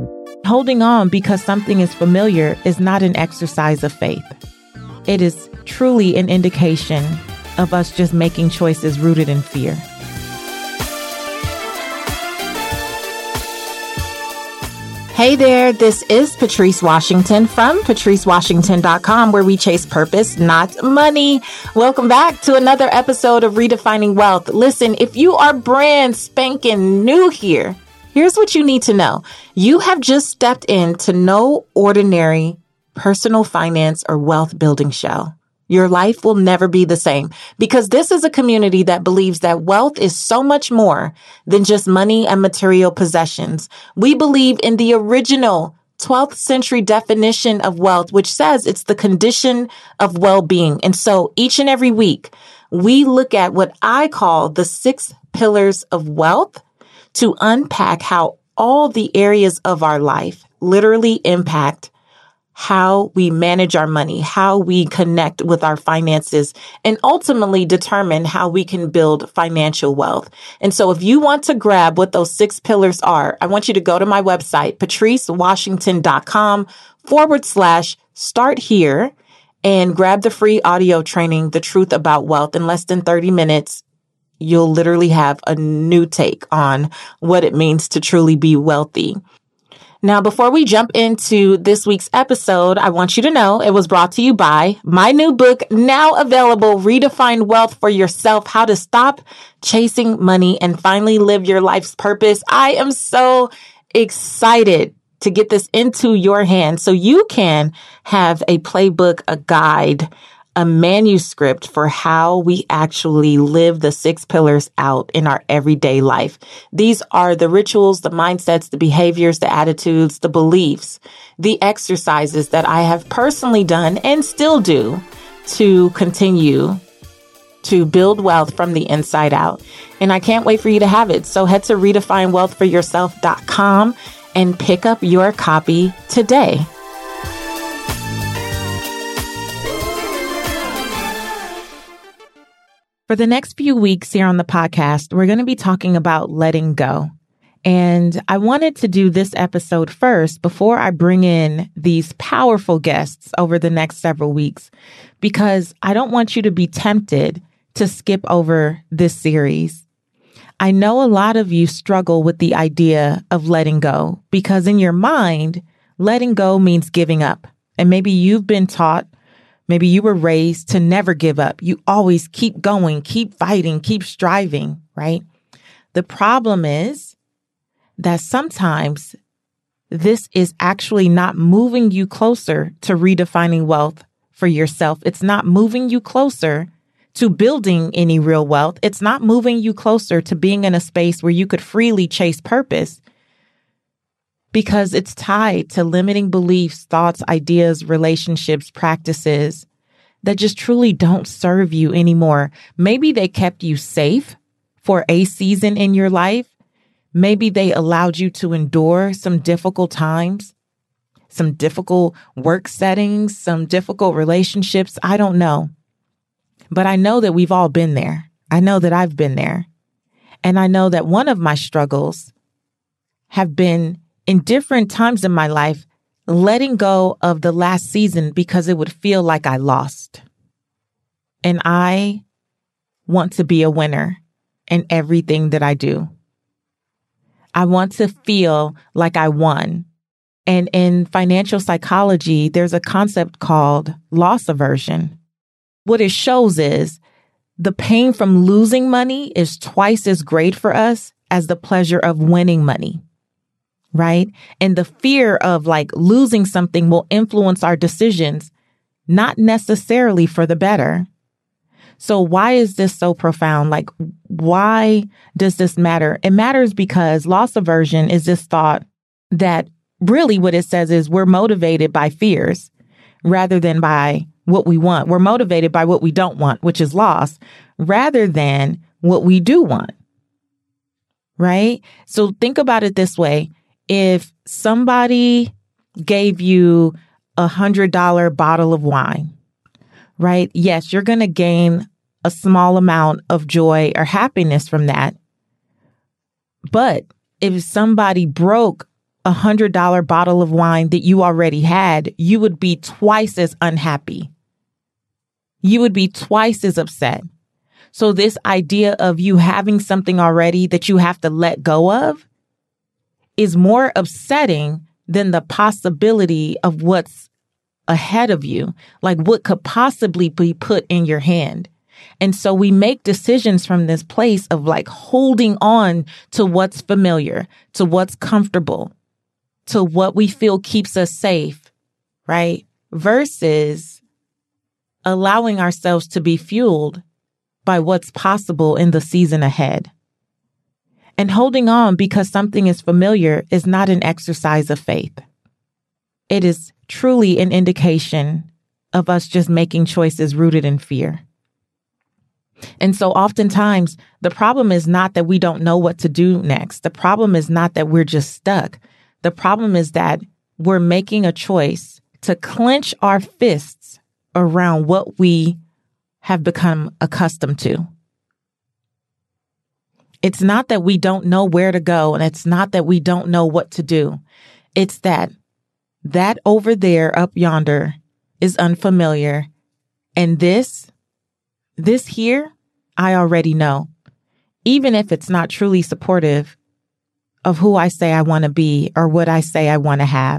Holding on because something is familiar is not an exercise of faith. It is truly an indication of us just making choices rooted in fear. Hey there, this is Patrice Washington from patricewashington.com, where we chase purpose, not money. Welcome back to another episode of Redefining Wealth. Listen, if you are brand spanking new here, here's what you need to know. You have just stepped into no ordinary personal finance or wealth building show. Your life will never be the same because this is a community that believes that wealth is so much more than just money and material possessions. We believe in the original 12th century definition of wealth, which says it's the condition of well-being. And so each and every week, we look at what I call the 6 pillars of wealth to unpack how all the areas of our life literally impact how we manage our money, how we connect with our finances, and ultimately determine how we can build financial wealth. And so if you want to grab what those 6 pillars are, I want you to go to my website, patricewashington.com/start here and grab the free audio training, The Truth About Wealth. In less than 30 minutes, you'll literally have a new take on what it means to truly be wealthy. Now, before we jump into this week's episode, I want you to know it was brought to you by my new book, now available, Redefine Wealth for Yourself, How to Stop Chasing Money and Finally Live Your Life's Purpose. I am so excited to get this into your hands so you can have a playbook, a guide, a manuscript for how we actually live the 6 pillars out in our everyday life. These are the rituals, the mindsets, the behaviors, the attitudes, the beliefs, the exercises that I have personally done and still do to continue to build wealth from the inside out. And I can't wait for you to have it. So head to redefinewealthforyourself.com and pick up your copy today. For the next few weeks here on the podcast, we're going to be talking about letting go. And I wanted to do this episode first before I bring in these powerful guests over the next several weeks, because I don't want you to be tempted to skip over this series. I know a lot of you struggle with the idea of letting go because in your mind, letting go means giving up. And maybe you've been taught, maybe you were raised to never give up. You always keep going, keep fighting, keep striving, right? The problem is that sometimes this is actually not moving you closer to redefining wealth for yourself. It's not moving you closer to building any real wealth. It's not moving you closer to being in a space where you could freely chase purpose, because it's tied to limiting beliefs, thoughts, ideas, relationships, practices that just truly don't serve you anymore. Maybe they kept you safe for a season in your life. Maybe they allowed you to endure some difficult times, some difficult work settings, some difficult relationships. I don't know. But I know that we've all been there. I know that I've been there. And I know that one of my struggles have been in different times in my life, letting go of the last season because it would feel like I lost. And I want to be a winner in everything that I do. I want to feel like I won. And in financial psychology, there's a concept called loss aversion. What it shows is the pain from losing money is twice as great for us as the pleasure of winning money. Right? And the fear of like losing something will influence our decisions, not necessarily for the better. So why is this so profound? Like, why does this matter? It matters because loss aversion is this thought that really what it says is we're motivated by fears rather than by what we want. We're motivated by what we don't want, which is loss, rather than what we do want. Right? So think about it this way. If somebody gave you $100 bottle of wine, right? Yes, you're going to gain a small amount of joy or happiness from that. But if somebody broke $100 bottle of wine that you already had, you would be twice as unhappy. You would be twice as upset. So this idea of you having something already that you have to let go of is more upsetting than the possibility of what's ahead of you, like what could possibly be put in your hand. And so we make decisions from this place of like holding on to what's familiar, to what's comfortable, to what we feel keeps us safe, right? Versus allowing ourselves to be fueled by what's possible in the season ahead. And holding on because something is familiar is not an exercise of faith. It is truly an indication of us just making choices rooted in fear. And so oftentimes the problem is not that we don't know what to do next. The problem is not that we're just stuck. The problem is that we're making a choice to clench our fists around what we have become accustomed to. It's not that we don't know where to go, and it's not that we don't know what to do. It's that over there up yonder is unfamiliar. And this here, I already know, even if it's not truly supportive of who I say I want to be or what I say I want to have.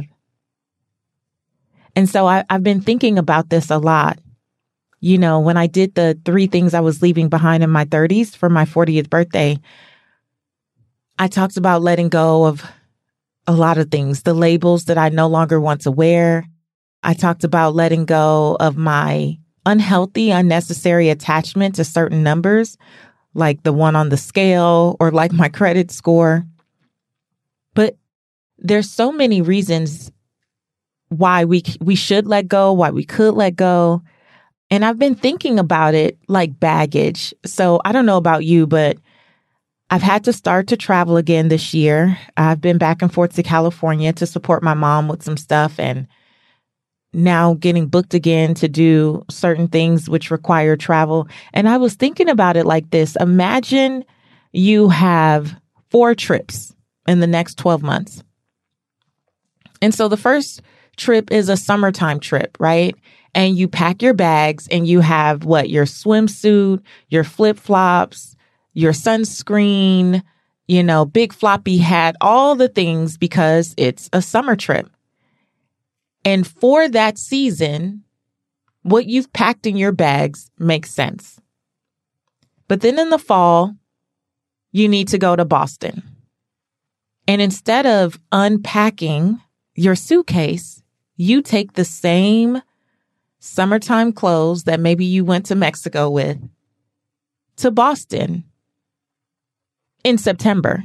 And so I've been thinking about this a lot. You know, when I did the 3 things I was leaving behind in my 30s for my 40th birthday, I talked about letting go of a lot of things, the labels that I no longer want to wear. I talked about letting go of my unhealthy, unnecessary attachment to certain numbers, like the one on the scale or like my credit score. But there's so many reasons why we should let go, why we could let go. And I've been thinking about it like baggage. So I don't know about you, but I've had to start to travel again this year. I've been back and forth to California to support my mom with some stuff, and now getting booked again to do certain things which require travel. And I was thinking about it like this. Imagine you have 4 trips in the next 12 months. And so the first trip is a summertime trip, right? And you pack your bags and you have your swimsuit, your flip-flops, your sunscreen, big floppy hat, all the things because it's a summer trip. And for that season, what you've packed in your bags makes sense. But then in the fall, you need to go to Boston. And instead of unpacking your suitcase, you take the same summertime clothes that maybe you went to Mexico with to Boston in September.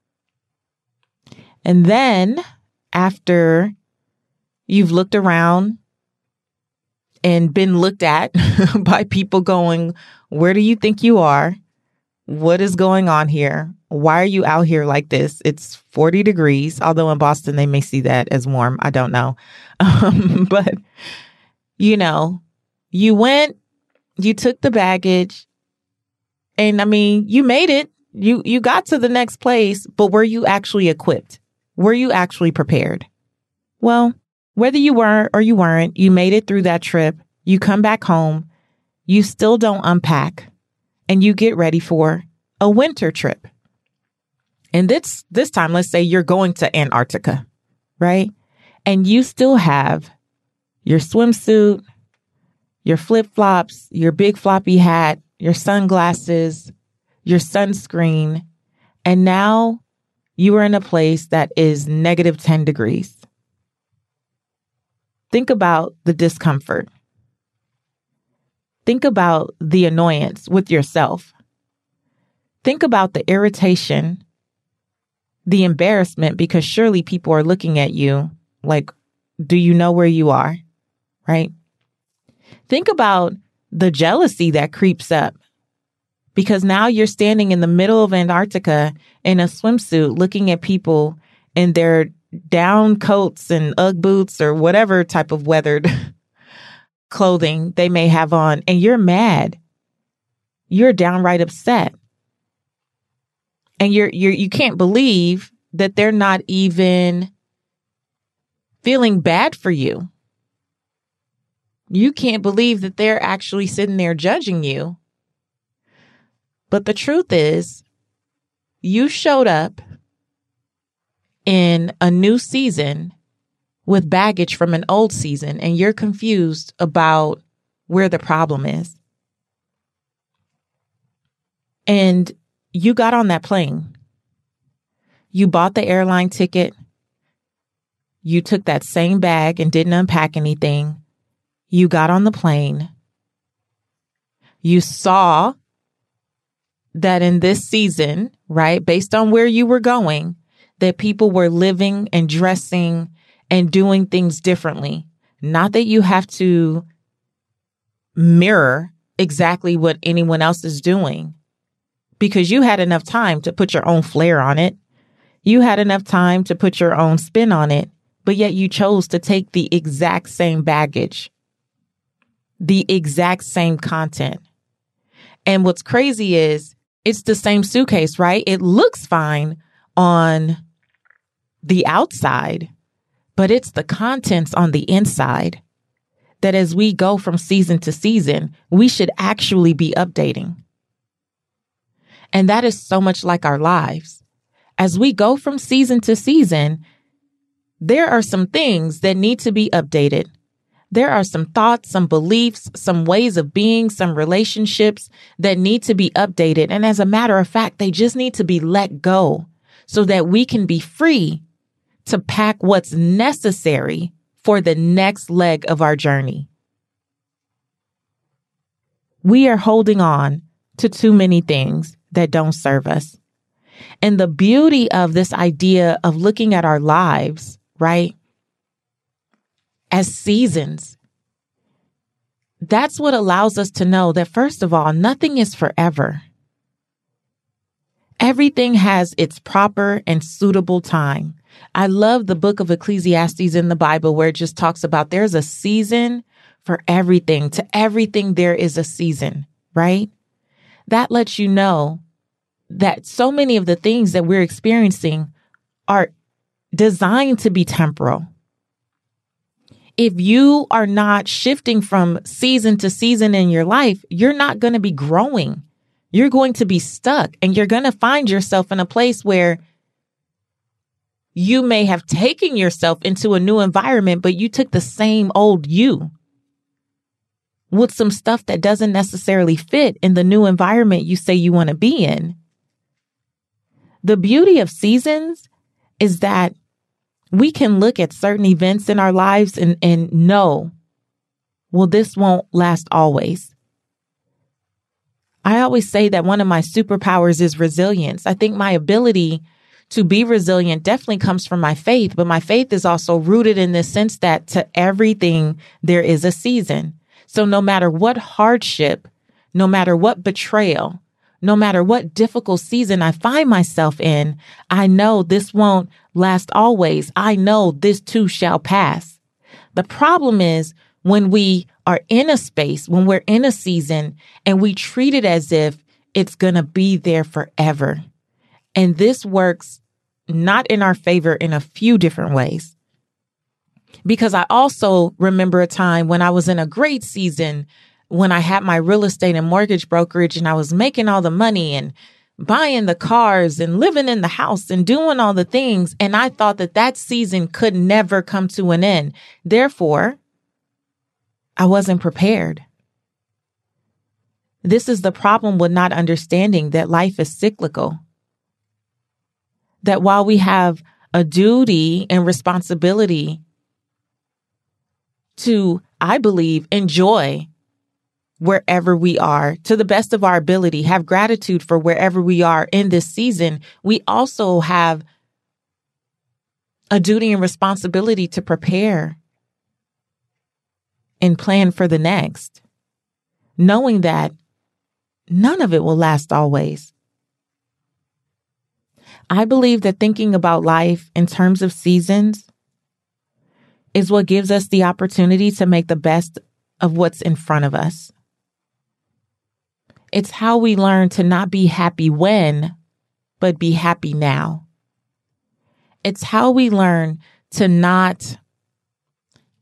And then after you've looked around and been looked at by people going, where do you think you are? What is going on here? Why are you out here like this? It's 40 degrees, although in Boston, they may see that as warm. I don't know. But, you went, you took the baggage, and you made it. You got to the next place, but were you actually equipped? Were you actually prepared? Well, whether you were or you weren't, you made it through that trip. You come back home, you still don't unpack, and you get ready for a winter trip. And this time, let's say you're going to Antarctica, right? And you still have your swimsuit, your flip-flops, your big floppy hat, your sunglasses, your sunscreen. And now you are in a place that is negative 10 degrees. Think about the discomfort. Think about the annoyance with yourself. Think about the irritation, the embarrassment, because surely people are looking at you like, do you know where you are? Right? Think about the jealousy that creeps up because now you're standing in the middle of Antarctica in a swimsuit looking at people in their down coats and Ugg boots or whatever type of weathered clothing they may have on, and you're mad. You're downright upset. And you can't believe that they're not even feeling bad for you. You can't believe that they're actually sitting there judging you. But the truth is, you showed up in a new season with baggage from an old season, and you're confused about where the problem is. And you got on that plane. You bought the airline ticket. You took that same bag and didn't unpack anything. You got on the plane. You saw that in this season, right, based on where you were going, that people were living and dressing and doing things differently. Not that you have to mirror exactly what anyone else is doing, because you had enough time to put your own flair on it. You had enough time to put your own spin on it, but yet you chose to take the exact same baggage, the exact same content. And what's crazy is it's the same suitcase, right? It looks fine on the outside, but it's the contents on the inside that as we go from season to season, we should actually be updating. And that is so much like our lives. As we go from season to season, there are some things that need to be updated. There are some thoughts, some beliefs, some ways of being, some relationships that need to be updated. And as a matter of fact, they just need to be let go so that we can be free to pack what's necessary for the next leg of our journey. We are holding on to too many things that don't serve us. And the beauty of this idea of looking at our lives, right, as seasons, that's what allows us to know that, first of all, nothing is forever. Everything has its proper and suitable time. I love the book of Ecclesiastes in the Bible where it just talks about there's a season for everything. To everything, there is a season, right? That lets you know that so many of the things that we're experiencing are designed to be temporal. If you are not shifting from season to season in your life, you're not going to be growing. You're going to be stuck, and you're going to find yourself in a place where you may have taken yourself into a new environment, but you took the same old you with some stuff that doesn't necessarily fit in the new environment you say you want to be in. The beauty of seasons is that we can look at certain events in our lives and know, well, this won't last always. I always say that one of my superpowers is resilience. I think my ability to be resilient definitely comes from my faith, but my faith is also rooted in this sense that to everything, there is a season. So no matter what hardship, no matter what betrayal, no matter what difficult season I find myself in, I know this won't last always. I know this too shall pass. The problem is when we are in a space, when we're in a season and we treat it as if it's going to be there forever. And this works not in our favor in a few different ways. Because I also remember a time when I was in a great season, when I had my real estate and mortgage brokerage and I was making all the money and buying the cars and living in the house and doing all the things. And I thought that that season could never come to an end. Therefore, I wasn't prepared. This is the problem with not understanding that life is cyclical. That while we have a duty and responsibility to, I believe, enjoy wherever we are to the best of our ability, have gratitude for wherever we are in this season, we also have a duty and responsibility to prepare and plan for the next, knowing that none of it will last always. I believe that thinking about life in terms of seasons is what gives us the opportunity to make the best of what's in front of us. It's how we learn to not be happy when, but be happy now. It's how we learn to not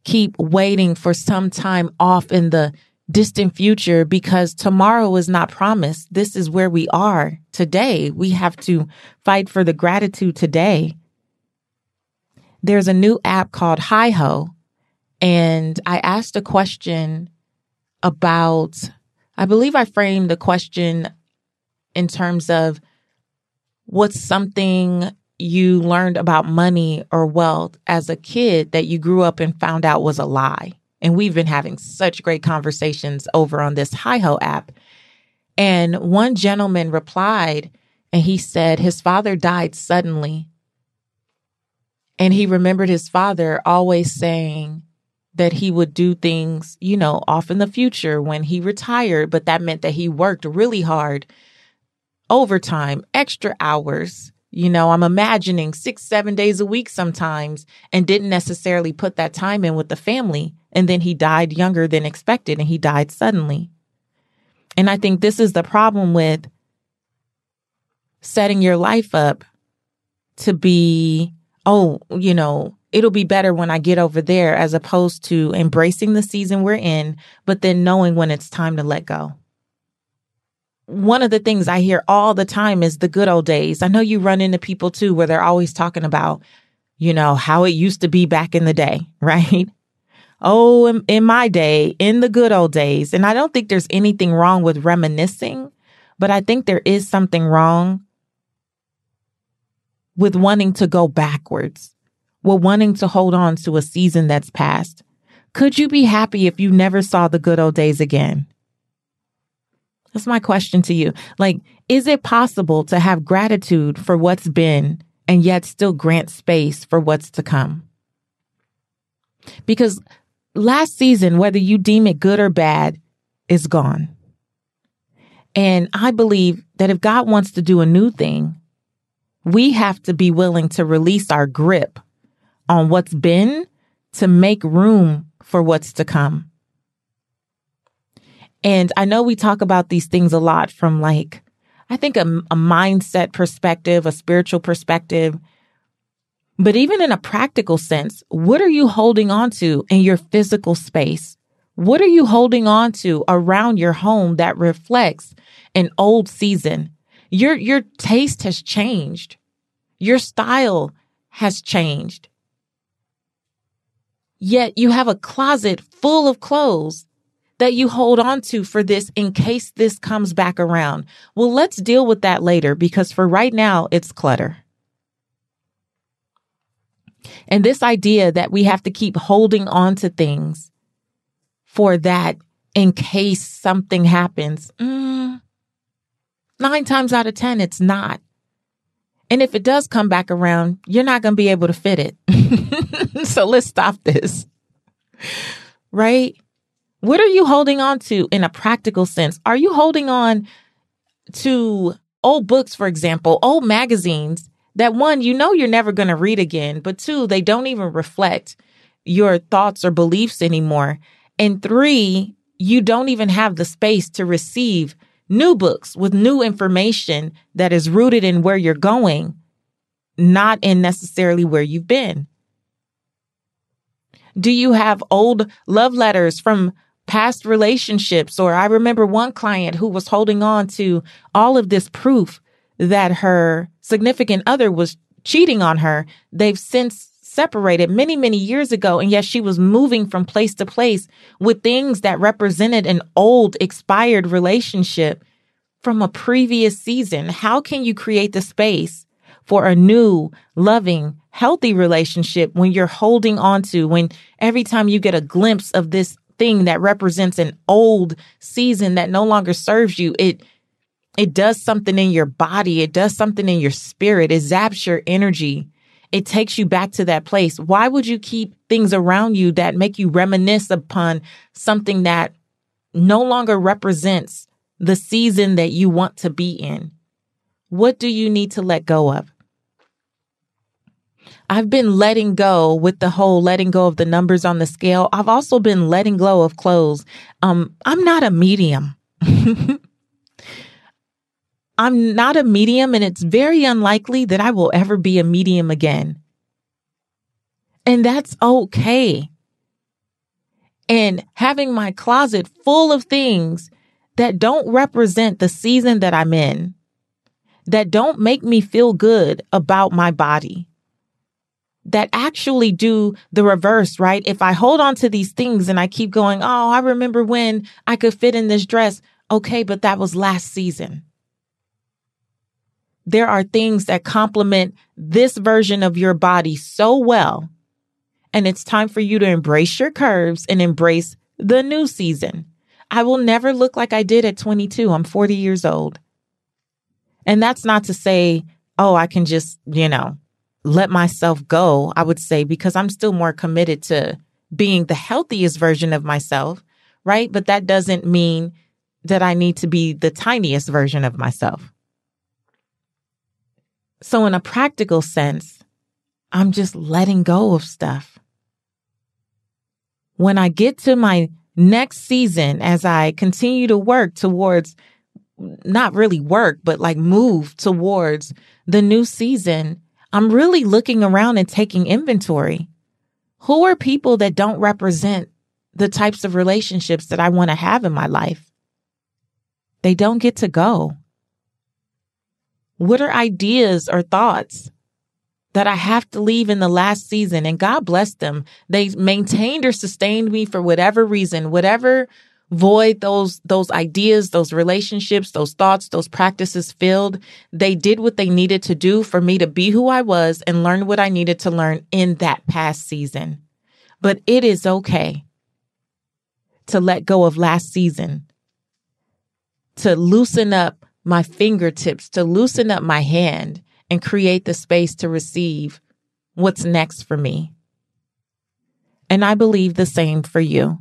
keep waiting for some time off in the distant future because tomorrow is not promised. This is where we are today. We have to fight for the gratitude today. There's a new app called HiHo, and I asked a question about, I believe I framed the question in terms of what's something you learned about money or wealth as a kid that you grew up and found out was a lie. And we've been having such great conversations over on this HiHo app. And one gentleman replied, and he said his father died suddenly. And he remembered his father always saying that he would do things, off in the future when he retired. But that meant that he worked really hard, overtime, extra hours. I'm imagining 6-7 days a week sometimes, and didn't necessarily put that time in with the family. And then he died younger than expected, and he died suddenly. And I think this is the problem with setting your life up to be, it'll be better when I get over there, as opposed to embracing the season we're in, but then knowing when it's time to let go. One of the things I hear all the time is the good old days. I know you run into people too, where they're always talking about, how it used to be back in the day, right? Oh, in my day, in the good old days. And I don't think there's anything wrong with reminiscing, but I think there is something wrong with wanting to go backwards, with wanting to hold on to a season that's past. Could you be happy if you never saw the good old days again? That's my question to you. Is it possible to have gratitude for what's been and yet still grant space for what's to come? Because last season, whether you deem it good or bad, is gone. And I believe that if God wants to do a new thing, we have to be willing to release our grip on what's been to make room for what's to come. And I know we talk about these things a lot from I think a mindset perspective, a spiritual perspective. But even in a practical sense, what are you holding on to in your physical space? What are you holding on to around your home that reflects an old season? Your taste has changed. Your style has changed. Yet you have a closet full of clothes that you hold on to for this in case this comes back around. Well, let's deal with that later, because for right now, it's clutter. And this idea that we have to keep holding on to things for that in case something happens, 9 times out of 10, it's not. And if it does come back around, you're not going to be able to fit it. So let's stop this. Right? What are you holding on to in a practical sense? Are you holding on to old books, for example, old magazines that, one, you're never going to read again, but two, they don't even reflect your thoughts or beliefs anymore. And 3, you don't even have the space to receive new books with new information that is rooted in where you're going, not in necessarily where you've been. Do you have old love letters from past relationships? Or I remember one client who was holding on to all of this proof that her significant other was cheating on her. They've since separated many, many years ago. And yet she was moving from place to place with things that represented an old, expired relationship from a previous season. How can you create the space for a new, loving, healthy relationship when you're holding on to, when every time you get a glimpse of this thing that represents an old season that no longer serves you, it does something in your body. It does something in your spirit. It zaps your energy. It takes you back to that place. Why would you keep things around you that make you reminisce upon something that no longer represents the season that you want to be in? What do you need to let go of? I've been letting go with the whole letting go of the numbers on the scale. I've also been letting go of clothes. I'm not a medium. I'm not a medium, and it's very unlikely that I will ever be a medium again. And that's okay. and having my closet full of things that don't represent the season that I'm in, that don't make me feel good about my body, that actually do the reverse, right? If I hold on to these things and I keep going, oh, I remember when I could fit in this dress. Okay, but that was last season. There are things that complement this version of your body so well. And it's time for you to embrace your curves and embrace the new season. I will never look like I did at 22. I'm 40 years old. And that's not to say, oh, I can just, let myself go. I would say, because I'm still more committed to being the healthiest version of myself, right? But that doesn't mean that I need to be the tiniest version of myself. So in a practical sense, I'm just letting go of stuff. When I get to my next season, as I continue to work towards, not really work, but like move towards the new season, I'm really looking around and taking inventory. Who are people that don't represent the types of relationships that I want to have in my life? They don't get to go. What are ideas or thoughts that I have to leave in the last season? And God bless them. They maintained or sustained me for whatever reason, whatever void those ideas, those relationships, those thoughts, those practices filled. They did what they needed to do for me to be who I was and learn what I needed to learn in that past season. But it is okay to let go of last season, to loosen up my fingertips, to loosen up my hand and create the space to receive what's next for me. And I believe the same for you.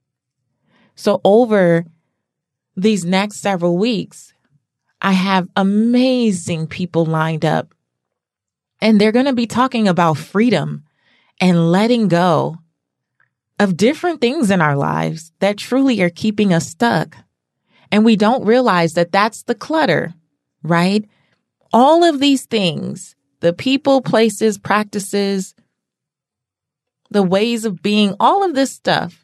So over these next several weeks, I have amazing people lined up, and they're going to be talking about freedom and letting go of different things in our lives that truly are keeping us stuck. And we don't realize that that's the clutter, right? All of these things, the people, places, practices, the ways of being, all of this stuff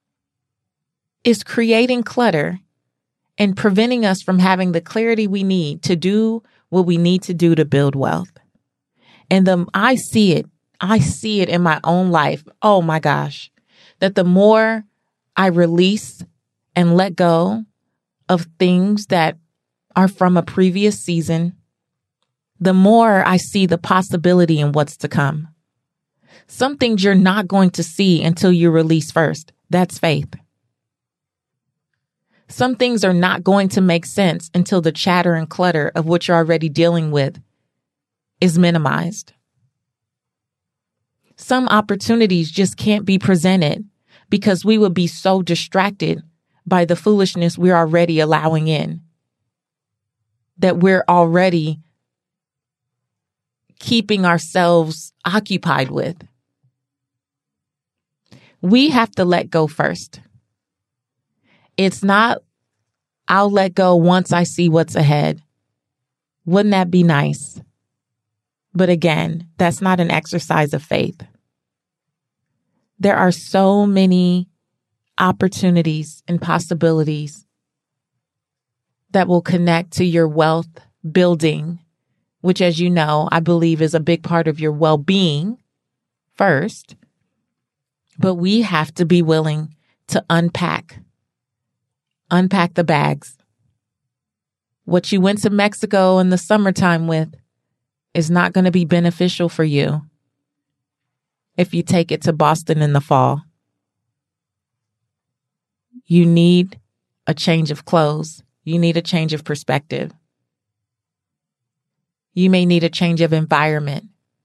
is creating clutter and preventing us from having the clarity we need to do what we need to do to build wealth. And I see it in my own life. Oh my gosh, that the more I release and let go of things that are from a previous season, the more I see the possibility in what's to come. Some things you're not going to see until you release first. That's faith. Some things are not going to make sense until the chatter and clutter of what you're already dealing with is minimized. Some opportunities just can't be presented because we would be so distracted by the foolishness we're already allowing in, that we're already keeping ourselves occupied with. We have to let go first. It's not, I'll let go once I see what's ahead. Wouldn't that be nice? But again, that's not an exercise of faith. There are so many opportunities and possibilities that will connect to your wealth building, which, as you know, I believe is a big part of your well-being first. But we have to be willing to unpack the bags. What you went to Mexico in the summertime with is not going to be beneficial for you if you take it to Boston in the fall. You need a change of clothes. You need a change of perspective. You may need a change of environment.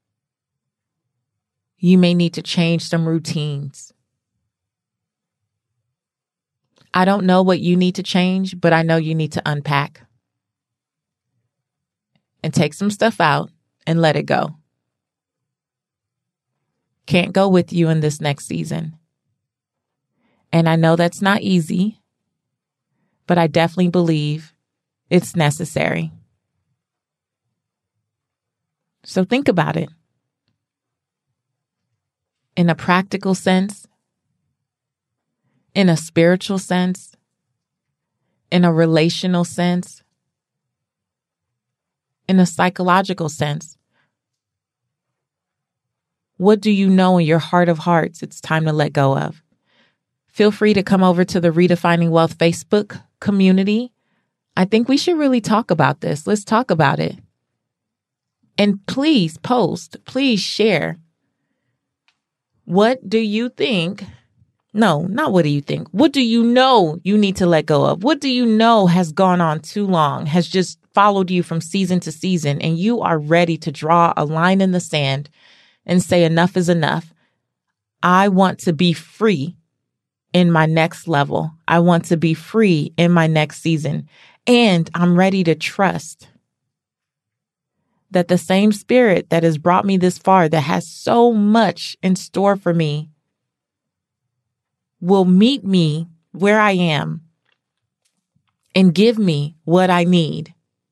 You may need to change some routines. I don't know what you need to change, but I know you need to unpack and take some stuff out and let it go. Can't go with you in this next season. And I know that's not easy, but I definitely believe it's necessary. So think about it. In a practical sense, in a spiritual sense, in a relational sense, in a psychological sense? What do you know in your heart of hearts it's time to let go of? Feel free to come over to the Redefining Wealth Facebook community. I think we should really talk about this. Let's talk about it. And please post, please share. What do you think? No, not what do you think? What do you know you need to let go of? What do you know has gone on too long, has just followed you from season to season, and you are ready to draw a line in the sand and say enough is enough? I want to be free in my next level. I want to be free in my next season. And I'm ready to trust that the same spirit that has brought me this far, that has so much in store for me, will meet me where I am and give me what I need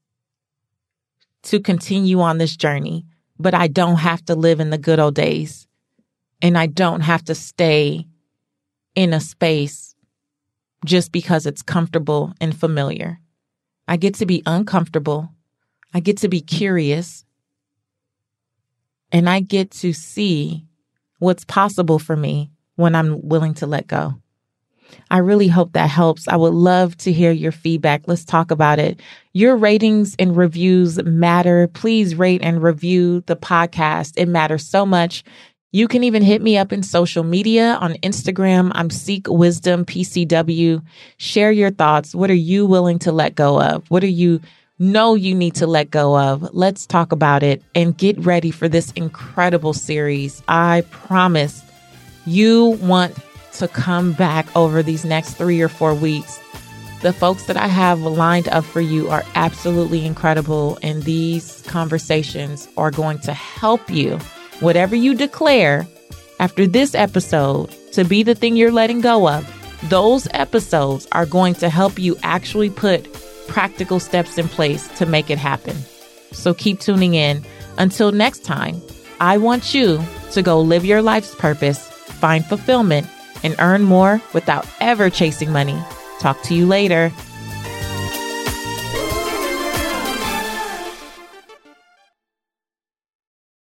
to continue on this journey. But I don't have to live in the good old days, and I don't have to stay in a space just because it's comfortable and familiar. I get to be uncomfortable. I get to be curious, and I get to see what's possible for me when I'm willing to let go. I really hope that helps. I would love to hear your feedback. Let's talk about it. Your ratings and reviews matter. Please rate and review the podcast. It matters so much. You can even hit me up in social media. On Instagram, I'm Seek Wisdom PCW. Share your thoughts. What are you willing to let go of? What do you know you need to let go of? Let's talk about it and get ready for this incredible series. I promise you want to come back over these next 3 or 4 weeks. The folks that I have lined up for you are absolutely incredible, and these conversations are going to help you. Whatever you declare after this episode to be the thing you're letting go of, those episodes are going to help you actually put practical steps in place to make it happen. So keep tuning in. Until next time, I want you to go live your life's purpose, find fulfillment, and earn more without ever chasing money. Talk to you later.